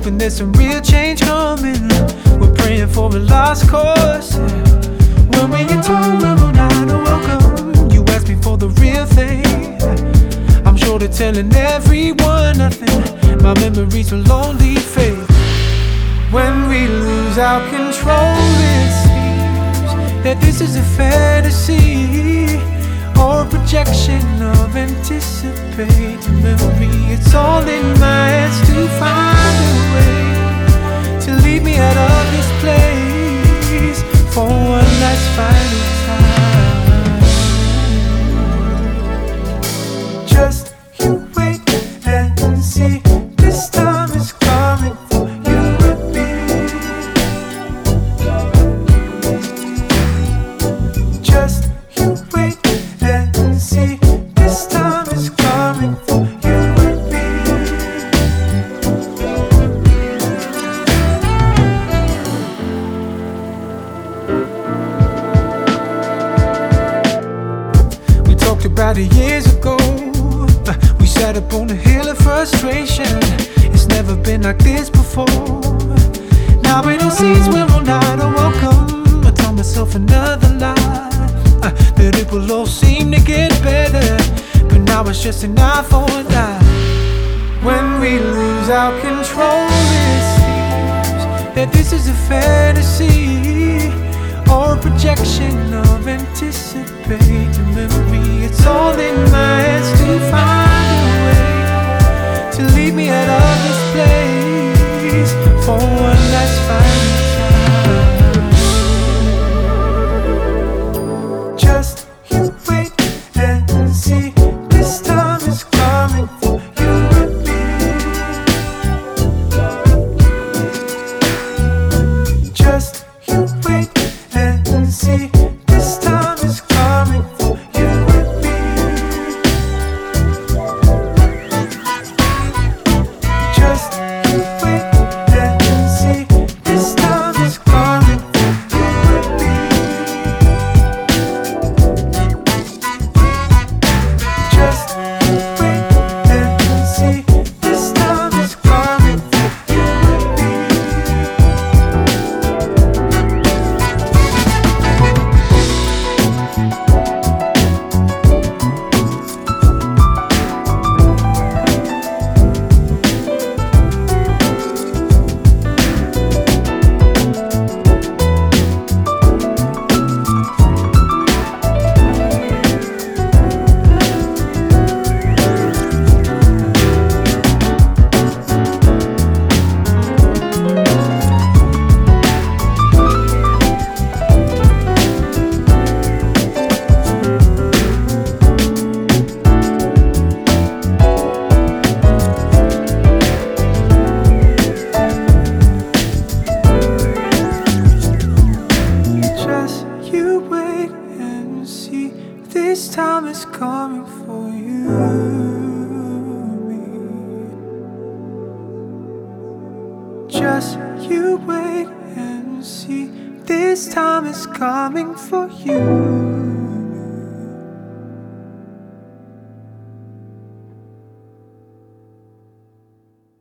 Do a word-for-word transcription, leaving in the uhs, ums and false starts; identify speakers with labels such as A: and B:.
A: hoping there's some real change coming. We're praying for a lost cause. When we get told we're not welcome, you ask me for the real thing. I'm sure they're telling everyone nothing. My memories will only fade. When we lose our control, it seems that this is a fantasy or a projection of anticipated memory. It's all in my hands to find a way to lead me out of this place for one last final time. Just you wait and see. This time is coming for you and me. Just you wait and see. This time is coming for you and me. We talked about it years ago. We sat up on a hill of frustration. It's never been like this before. Now it all seems we're all not welcome. I tell myself another lie, uh, that it will all seem to get better, but now it's just an eye for an eye. When we lose our control, it seems that this is a fantasy or a projection of anticipated memory. It's all in my hands to find a way to lead me out of this place for one last final time. Just you wait and see. This time is coming for you and me. Just you wait and see. This time is coming for you and me. Just you wait and see. This time is coming for you and me. Just you wait and see. This time is coming for you and me. Just you wait and see. This time is coming for you and me. Just you wait and see. This time is coming for you.